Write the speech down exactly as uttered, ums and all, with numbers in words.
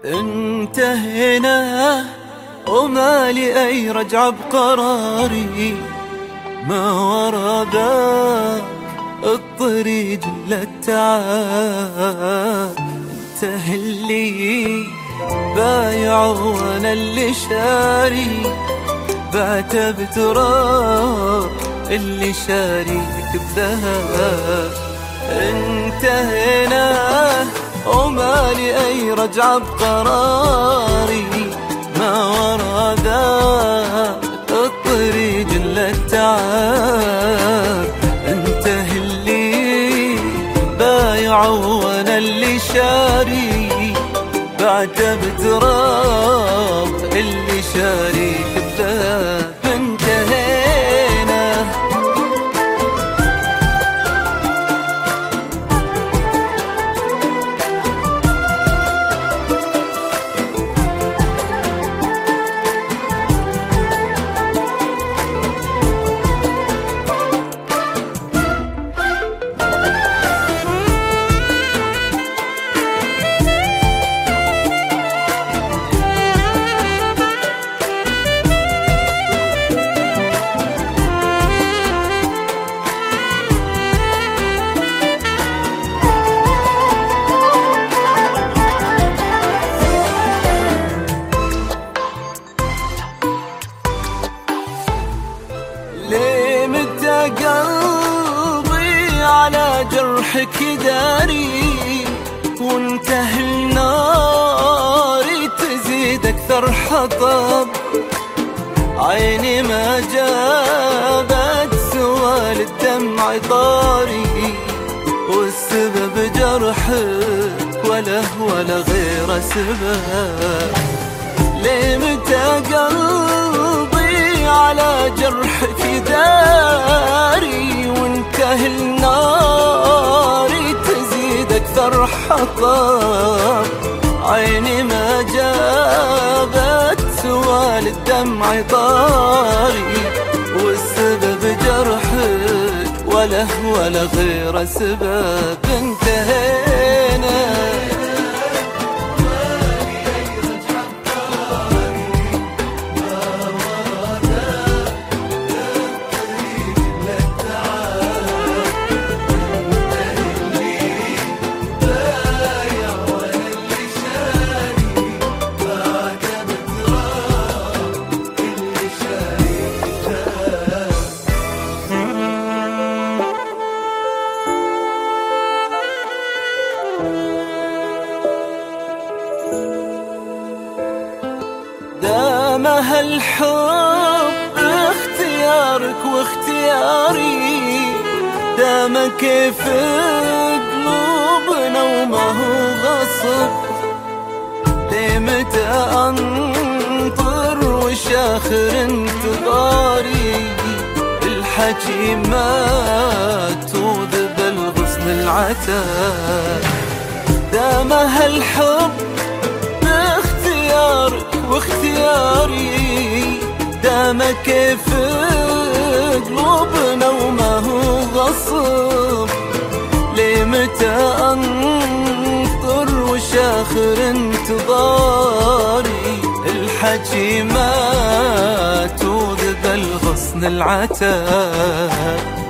انتهينا وما لي أي رجعة بقراري، ما ورا ذاك الطريق للتعب. انت اللي بايع وانا اللي شاري، بعت بتراب اللي شاريك بذهب. انتهينا وما لي أي رجعة بقراري، ما ورا ذاك الطريق إلا التعب. انت اللي بايع وانا اللي شاري، بعت بتراب اللي شاريك بذهب. انتهينا ليه مت قلبي على جرحك داري، وانتهى النار تزيد أكثر حطب. عيني ما جابت سوال الدمع طاري، والسبب جرحك ولا ولا غير سبب. ليه مت قلبي على جرحك داري، وانتهى النار تزيد أكثر حطب. عيني ما جابت سوال الدمع طاري، والسبب جرحك ولا ولا غير سبب. انتهينا دامها الحب اختيارك واختياري، دام كيف قلوبنا وما هو غصب. ليه متى انطر وشاخر انتظاري، الحكي مات وذب الغصن العتاب. دامها الحب باختيارك واختياري، دام كيف قلوبنا وما هو غصب. ليه متى انطر وشاخر انتظاري، الحكي مات وذب الغصن العتاب.